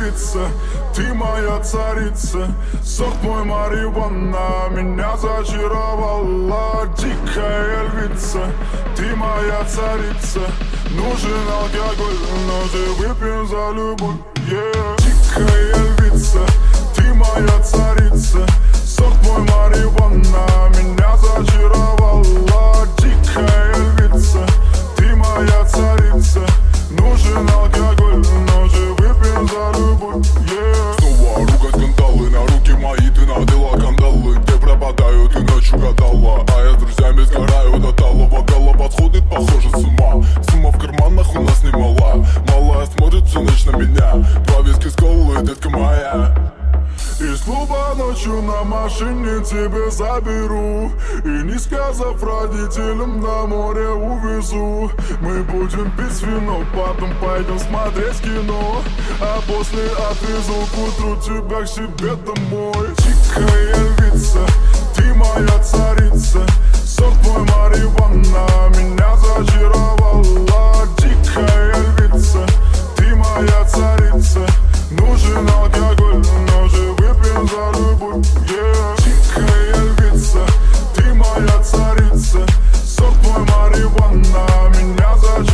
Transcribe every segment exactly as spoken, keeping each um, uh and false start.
львица, ты моя царица. Сок мой марихуана меня зачаровала. Дикая львица, ты моя царица. Нужен алкоголь, но же выпьем за любовь, yeah. Дикая львица, ты моя царица. Сок мой марихуана меня зачаровала. Дикая львица, ты моя царица. Нужен алкоголь, но же выпьем за любовь, yeah. Снова ругать скандалы, на руки мои ты надела кандалы. Где пропадаю, ты ночью гадала, а я с друзьями сгораю до талого. Голова сходит, похоже, с ума. Сумма в карманах у нас немала. Малая смотрит всю ночь на меня. Два виски с колой, детка моя. Из клуба ночью на машине тебя заберу. И не сказав родителям, на море увезу. Мы будем пить вино, потом пойдем смотреть кино. А после отвезу к утру тебя к себе домой. Дикая львица, ты моя царица. Сок мой марихуана меня зачаровала. Дикая львица, ты моя царица. Нужен алкоголь, но же выпьем за любовь, yeah. Дикая львица, ты моя царица. Сок мой марихуана меня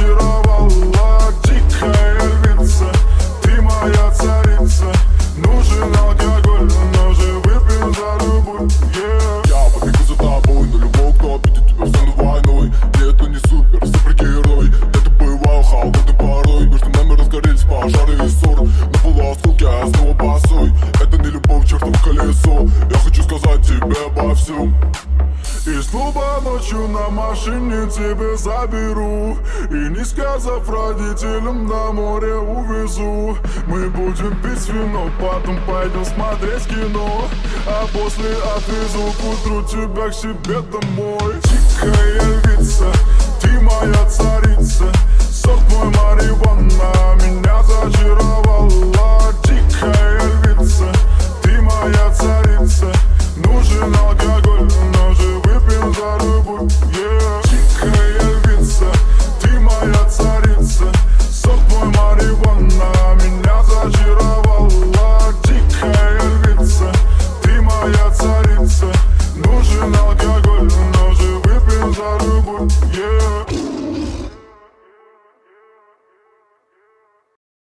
зачаровала. Дикая львица, ты моя царица. Нужен алкоголь, но же выпьем за любовь, yeah. Я побегу за тобой, но любой, кто обидит тебя, встану войной. Мне это не супер, супергерой. Это боевая холодная порой. Между нами разгорелись пожары и ссоры. На полуосколке я снова босой. Это не любовь, чертово колесо. Я хочу сказать тебе обо всем. Из клуба ночью на машине тебя заберу. И не сказав родителям, на море увезу. Мы будем пить вино, потом пойдем смотреть кино. А после отвезу к утру тебя к себе домой. Дикая львица, ты моя царица. Сок мой марихуана